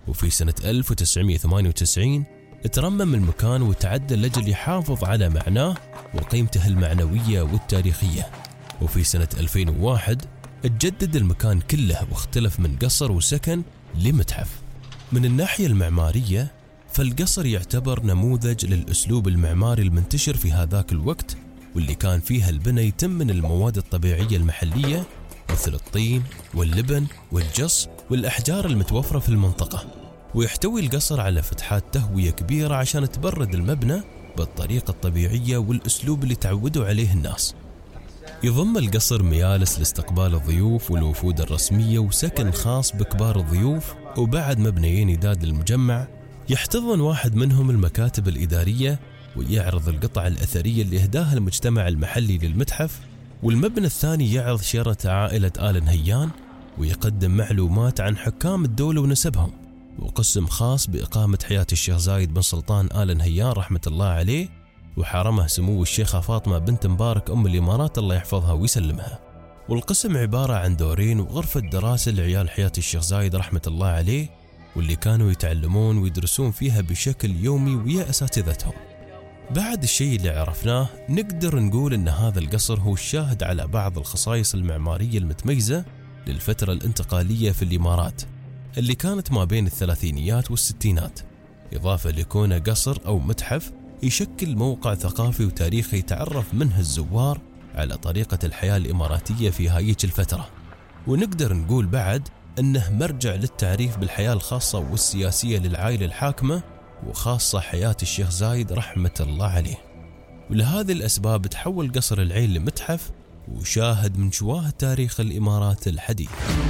وفي سنة 1998 ترمم المكان وتعدل لأجل يحافظ على معناه وقيمته المعنوية والتاريخية. وفي سنة 2001 تجدد المكان كله واختلف من قصر وسكن لمتحف. من الناحية المعمارية فالقصر يعتبر نموذج للأسلوب المعماري المنتشر في هذاك الوقت، واللي كان فيها البناء يتم من المواد الطبيعية المحلية مثل الطين واللبن والجص والأحجار المتوفرة في المنطقة. ويحتوي القصر على فتحات تهوية كبيرة عشان تبرد المبنى بالطريقة الطبيعية والأسلوب اللي تعودوا عليه الناس. يضم القصر ميالس لاستقبال الضيوف والوفود الرسمية وسكن خاص بكبار الضيوف، وبعد مبنيين إداد للمجمع يحتضن واحد منهم المكاتب الإدارية ويعرض القطع الأثرية اللي إهداها المجتمع المحلي للمتحف، والمبنى الثاني يعرض شيرة عائلة آل نهيان ويقدم معلومات عن حكام الدولة ونسبهم، وقسم خاص بإقامة حياة الشيخ زايد بن سلطان آل نهيان رحمة الله عليه وحرمه سمو الشيخة فاطمة بنت مبارك أم الإمارات الله يحفظها ويسلمها. والقسم عبارة عن دورين وغرفة دراسة لعيال حياة الشيخ زايد رحمة الله عليه، واللي كانوا يتعلمون ويدرسون فيها بشكل يومي ويا أساتذتهم. بعد الشيء اللي عرفناه نقدر نقول أن هذا القصر هو الشاهد على بعض الخصائص المعمارية المتميزة للفترة الانتقالية في الإمارات اللي كانت ما بين الثلاثينيات والستينات، إضافة لكونه قصر أو متحف يشكل موقع ثقافي وتاريخي يتعرف منه الزوار على طريقة الحياة الإماراتية في هايج الفترة. ونقدر نقول بعد أنه مرجع للتعريف بالحياة الخاصة والسياسية للعائلة الحاكمة، وخاصة حياة الشيخ زايد رحمة الله عليه. ولهذه الأسباب تحول قصر العين لمتحف وشاهد من شواهد تاريخ الإمارات الحديث.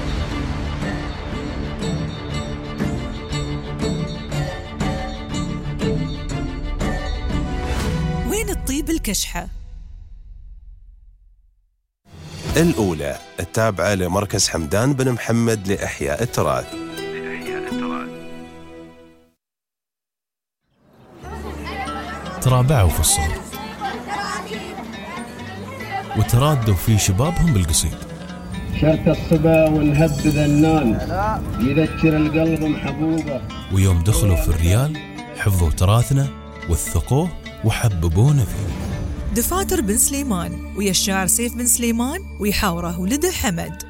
وين الطيب الكشحة؟
الأولى التابعة لمركز حمدان بن محمد لإحياء التراث.
ترابعوا في الصور وترادوا في شبابهم بالقصيد.
شرت الصبا ونهب ذنان يذكر القلب محبوبة.
ويوم دخلوا في الريال حفظوا تراثنا وثقوه وحببونا فيه.
دفاتر بن سليمان ويا الشاعر سيف بن سليمان ويحاوره ولده حمد.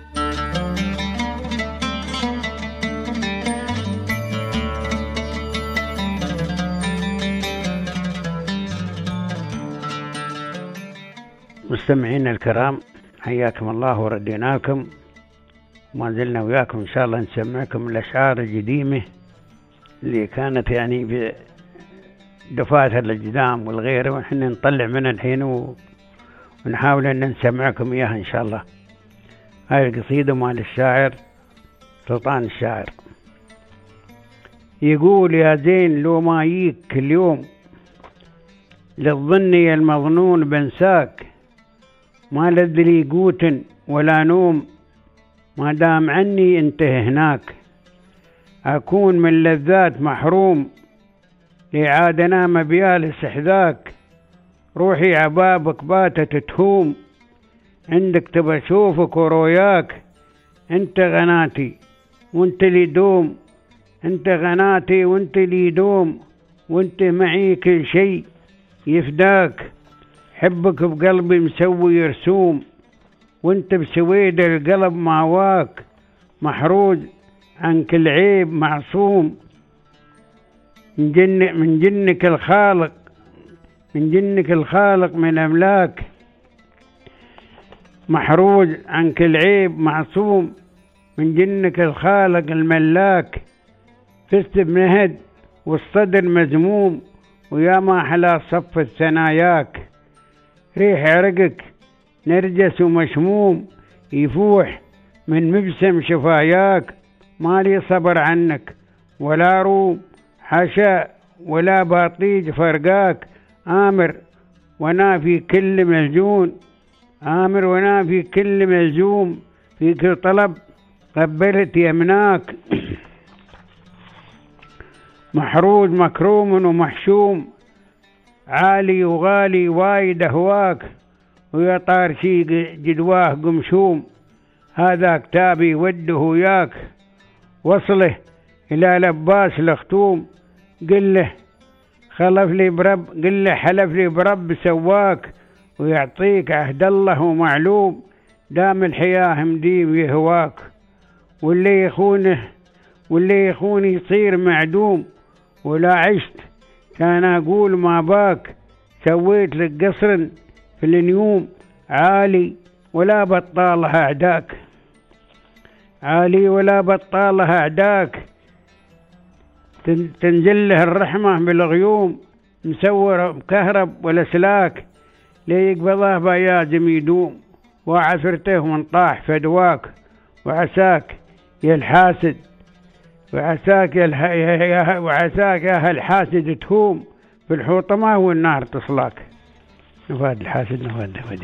مستمعينا الكرام حياكم الله ورديناكم، وما زلنا وياكم إن شاء الله نسمعكم الأشعار القديمة اللي كانت يعني في دفاتر القدام والغيره، ونحن نطلع منها الحين ونحاول أن نسمعكم إياها إن شاء الله. هاي القصيدة مال الشاعر سلطان الشاعر. يقول: يا زين لو ما يجيك كل يوم للظني المظنون بنساك، ما لذلي قوت ولا نوم ما دام عني انت هناك، أكون من لذات محروم لعادنا مبيال استحذاك، روحي عبابك باتت تهوم عندك تبى اشوفك وروياك، انت غناتي وانت لي دوم، انت غناتي وانت لي دوم، وانت معي كل شيء يفداك، حبك بقلبي مسوي رسوم، وانت بسويد القلب معواك، محروز عن كل عيب معصوم، من جنك الخالق من جنك الخالق من أملاك، محروز عن كل عيب معصوم، من جنك الخالق الملاك، فزت بنهد والصدر مزموم، ويا ما حلا صف الثناياك، ريح عرقك نرجس ومشموم، يفوح من مبسم شفاياك، مالي صبر عنك ولا روم حشا ولا باطيج فرقاك، آمر وانا في كل ملجون، آمر وانا في كل ملزوم، في كل طلب قبلت يمناك، محروز مكروم ومحشوم، عالي وغالي وايد أهواك، ويا طار شي جدواه قمشوم، هذا كتابي وده وياك، وصله إلى لباس الختوم قل له خلف لي برب، قل له حلف لي برب سواك ويعطيك عهد الله ومعلوم، دام الحياة مديم يهواك. واللي يخون يصير معدوم، ولا عشت كان أقول ما باك، سويت لك قصر في النيوم عالي ولا بطالها أعداك، عالي ولا بطالها أعداك، تنزل له الرحمة بالغيوم، مسور مكهرب والأسلاك، ليقبضه بيازم يدوم، وعثرته من طاح فدواك. وعساك يا الحاسد، وعساك يا الحاسد تهوم، في الحوطمة والنار تصلاك. نفاد الحاسد نفاد فده.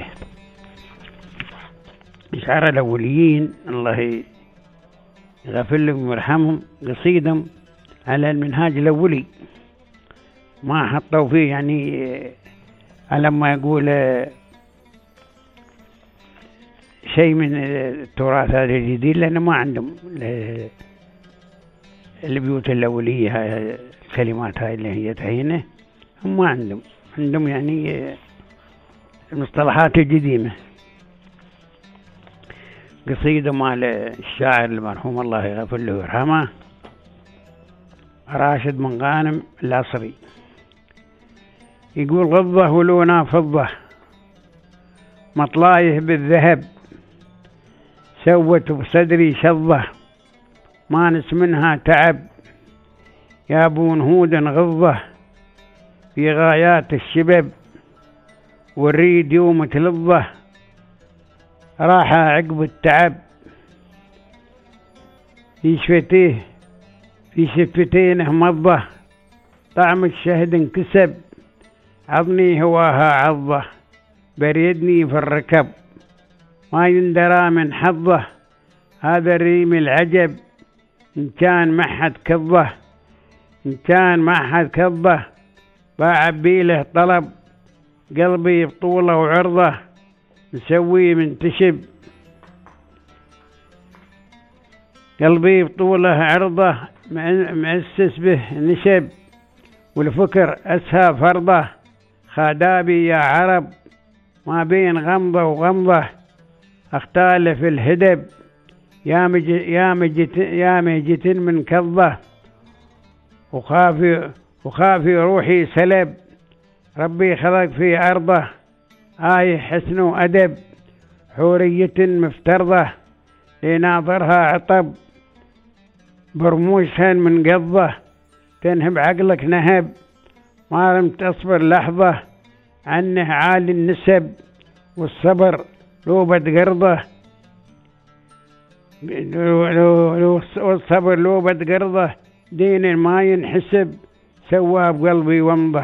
شعر الأوليين الله يغفر لهم ويرحمهم قصيدهم على المنهاج الأولي، ما حطوا فيه يعني على ما يقول شيء من التراث هذا الجديد، لأنه ما عندهم البيوت الأولية الكلمات هاي اللي هي تهينة، هم ما عندهم يعني المصطلحات القديمة. قصيدة مال الشاعر المرحوم الله يغفر له ويرحمه راشد بن غانم العصري، يقول غضة ولونها فضة مطلايه بالذهب، سوت بصدري شظة ما نس منها تعب، يا ابو نهود غضة في غايات الشبب، والريد يوم تلظة راح عقب التعب، في شفتينه مضة طعم الشهد انكسب، عضني هواها عضة بريدني في الركب، ما يندرى من حظه هذا الريم العجب، إن كان ما حد كظه بعبي له طلب، قلبي بطوله وعرضه مسوي منتشب، قلبي بطوله عرضه مؤسس به نشب، والفكر أسهى فرضه خادابي يا عرب، ما بين غمضة وغمضة اختالف الهدب، يا مجت من كظة، وخافي روحي سلب، ربي خلق في أرضه آي حسن وأدب، حورية مفترضة لناظرها عطب، برموشها من قضة تنهب عقلك نهب، ما لم تصبر لحظة عنه عالي النسب، والصبر لوبة قرضة، والصبر لوبة قرضة دين ما ينحسب، سوى بقلبي ومضة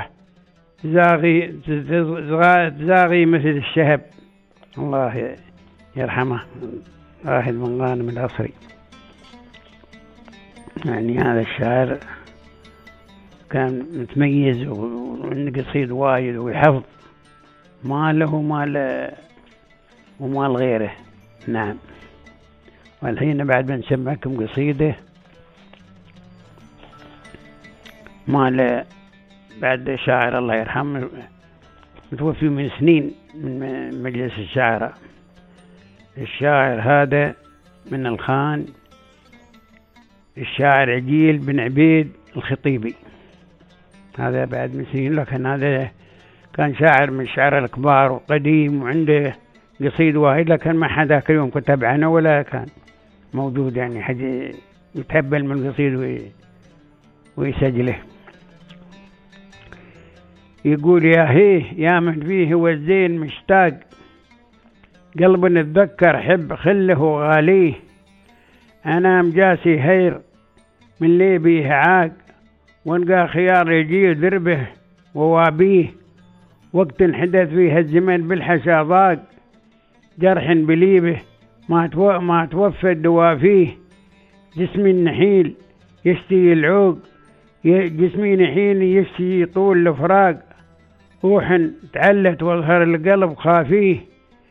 زاغي مثل الشهب. الله يرحمه راحل بن غانم العصري. يعني هذا الشاعر كان متميز وعنده قصيد وايد ويحفظ ما له ومال غيره. نعم. والحين بعد بنسمعكم قصيدة مال بعد شاعر الله يرحمه متوفي من سنين من مجلس الشاعر. الشاعر هذا من الخان الشاعر عجيل بن عبيد الخطيبي، هذا بعد من سنين، لكن هذا كان شاعر من الشعراء الكبار وقديم وعنده قصيد واحد، لكن ما حدا اليوم كتب عنه ولا كان موجود، يعني حد يتهبل من القصيد ويسجله. يقول يا هيه يا من فيه والزين مشتاق، قلب نتذكر حب خله وغاليه، أنا مجاسي هير من لي بيه عاق، وانقى خيار يجي دربه ووابيه، وقت حدث فيه الزمن بالحشا ضاق، جرح بليبه ما توفى الدوا فيه، جسمي النحيل يشتي العوق، جسمي نحيل يشتي طول الفراق، روح تعلت واظهر القلب خافيه،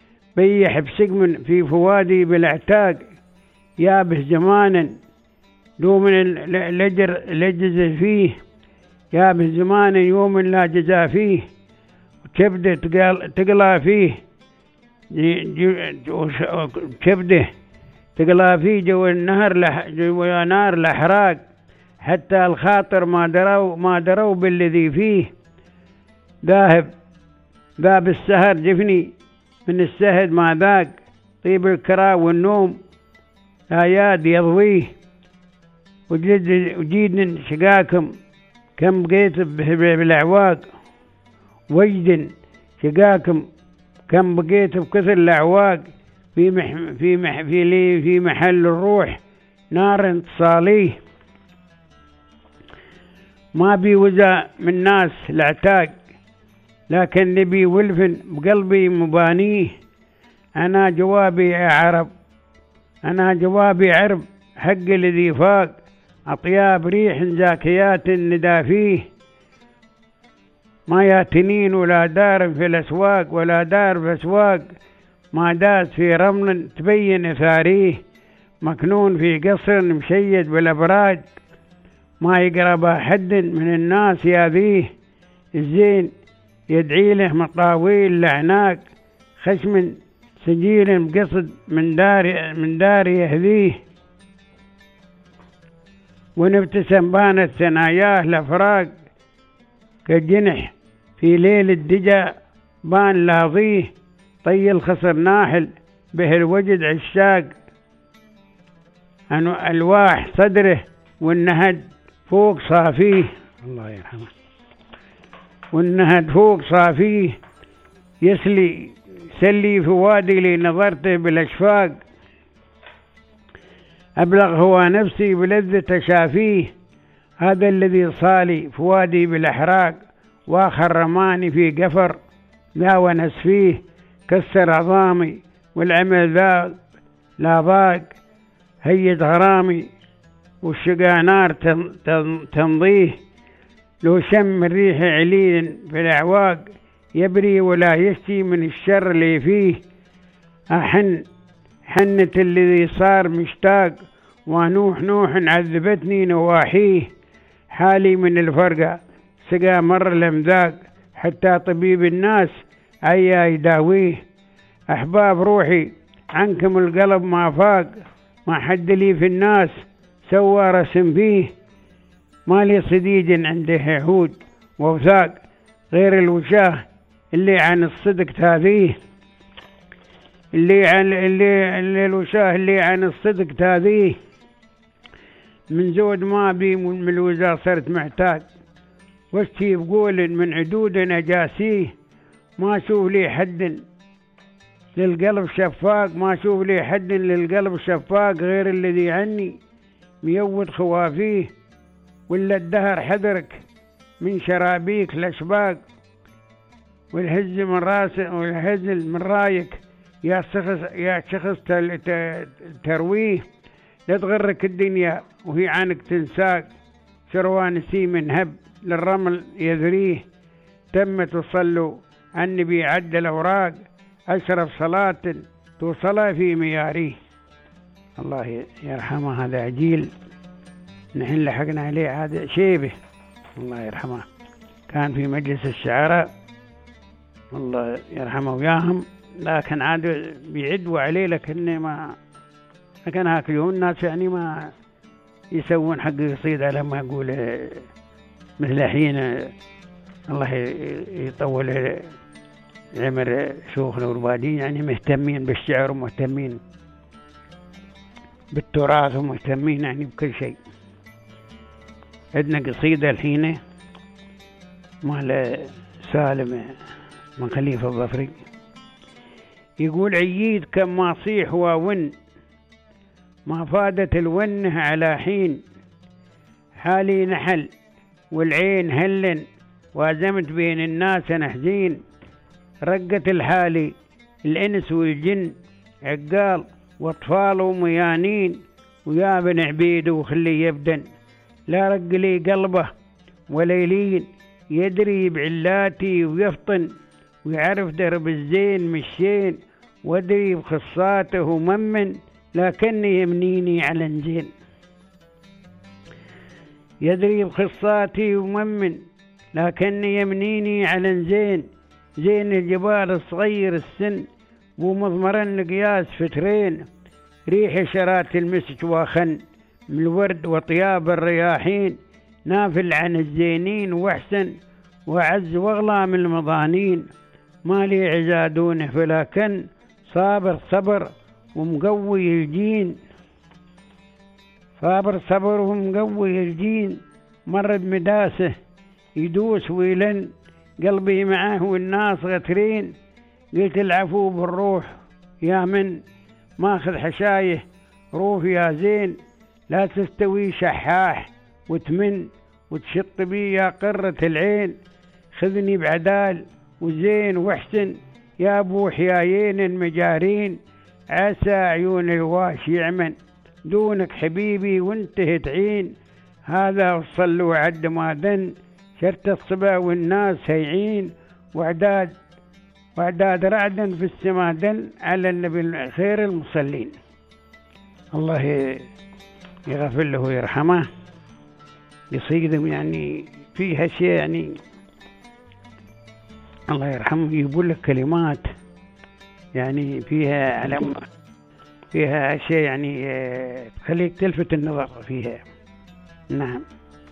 بيح بسقم في فوادي بالاعتاق، يابه زمانا دوم لجز فيه يا بالزمان يوم لا جزا فيه كبده تقلى فيه كبده تقلى فيه جو النهر جو نار الأحراق حتى الخاطر ما دروا بالذي فيه ذاب السهر جفني من السهد ما ذاق طيب الكرا والنوم آيات يضويه وجيد شقاكم كم بقيت بالأعواق وجد شقاكم كم بقيت بكثر الأعواق في محل الروح نار انتصاليه ما بي وزع من ناس العتاق لكن نبي ولفن بقلبي مبانيه أنا جوابي عرب حق الذي فاق أطياب ريح زاكيات الندى فيه ما ياتنين ولا دار في الأسواق ولا دار في أسواق ما داس في رمل تبين ثاريه مكنون في قصر مشيد بالأبراج ما يقرب أحد من الناس ياذيه الزين يدعي له مطاويل لعناق خشم سجيل بقصد من دار يهديه ونبتسم بانت ثناياه لفراق كجنح في ليل الدجا بان لاضيه طي الخصر ناحل به الوجد عشاق أنو ألواح صدره والنهد فوق صافيه الله يرحمه والنهد فوق صافيه سلي فوادي لي نظرته بالأشفاق أبلغ هو نفسي بلذة شافيه هذا الذي صالي فوادي بالأحراق وآخر رماني في قفر ذا ونس فيه كسر عظامي والعمل ذا لا ضاق هيد غرامي والشقا نار تنضيه لو شم الريح عليل في الأعواق يبري ولا يشتي من الشر اللي فيه حنة الذي صار مشتاق ونوح عذبتني نواحيه حالي من الفرقة سقى مر الأمذاق حتى طبيب الناس عيا يداويه أحباب روحي عنكم القلب ما فاق ما حد لي في الناس سوى رسم فيه ما لي صديق عنده عهود ووثاق غير الوشاه اللي عن الصدق تاذيه اللي الوشاه اللي عن الصدق تاذيه من زود ما بي من الوزار صرت محتاج واشتي بقول من عدود نجاسيه ما اشوف لي حد للقلب شفاق ما اشوف لي حد للقلب شفاق غير الذي عني ميود خوافيه ولا الدهر حذرك من شرابيك الاشباق والهز من راسك والهزل من رايك يا شخص ترويه لا تغرك الدنيا وهي عنك تنساك شروان سيم هب للرمل يذريه تمت وصلوا النبي عد الأوراق أشرف صلاة توصل في مياريه الله يرحمه هذا عجيل نحن لحقنا عليه هذا شيبه الله يرحمه كان في مجلس الشعراء الله يرحمه وياهم لكن عاد بيعدوا عليه لكن ما كان هاكلون الناس يعني ما يسوون حق يصيد على ما يقول مثل حين الله يطول عمر شيوخنا والوالدين يعني مهتمين بالشعر ومهتمين بالتراث ومهتمين يعني بكل شيء. عندنا قصيدة الحين مال سالم من خليفة الظفري يقول عيد كم ما صيح وون ما فادت الونه على حين حالي نحل والعين هلن وازمت بين الناس نحزين رقت الحالي الانس والجن عقال واطفال وميانين ويا بن عبيد وخلي يبدن لا رق لي قلبه وليلين يدري بعلاتي ويفطن ويعرف درب الزين مشين وادري بخصاته ممن لكن يمنيني على نزين. يدري بخصاتي وممن، لكن يمنيني على زين الجبال الصغير السن، ومضمر النقياس فترين، ريح شرات المسك واخن من الورد وطياب الرياحين، نافل عن الزينين واحسن، وعز واغلى من المضانين، ما لي عزادونه فلكن صابر صبر ومقوي الجين، صابر صبر ومقوي الجين، مر بمداسه يدوس ويلن، قلبي معه والناس غترين، قلت العفو بالروح يا من ماخذ حشايه، روح يا زين لا تستوي شحاح وتمن، وتشط بي يا قرة العين، خذني بعدال وزين واحسن، يا ابو حيايين المجارين، عسى عيون الواش يعمن، دونك حبيبي وانتهت عين، هذا وصل وعد ما دن، شرت الصبا والناس هيعين، وعداد رعدا في السما دن، على النبي خير المصلين. الله يغفر له ويرحمه. قصيدة يعني فيها شيء، يعني الله يرحمه يقول لك كلمات يعني فيها شيء يعني تخليك تلفت النظر فيها. نعم،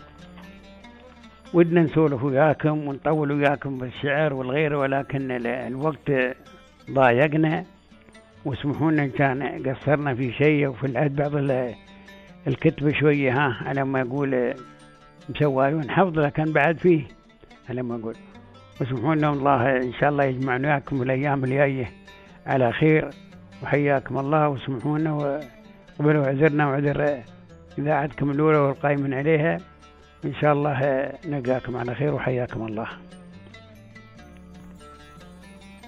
ودنا نسولف وياكم ونطول وياكم بالشعر والغير، ولكن الوقت ضايقنا، واسمحونا إن كان قصرنا في شيء وفي العد بعض الكتب شوية على ما أقول مسوايون حفظ، لكن بعد فيه على ما أقول. واسمحونا الله إن شاء الله يجمعنا وياكم الأيام الجاية على خير، وحياكم الله. واسمحونا وقبلوا عذرنا وعذر إذاعتكم الأولى والقائمين عليها، إن شاء الله نلقاكم على خير، وحياكم الله.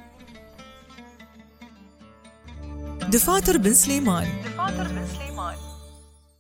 دفاتر بن سليمان.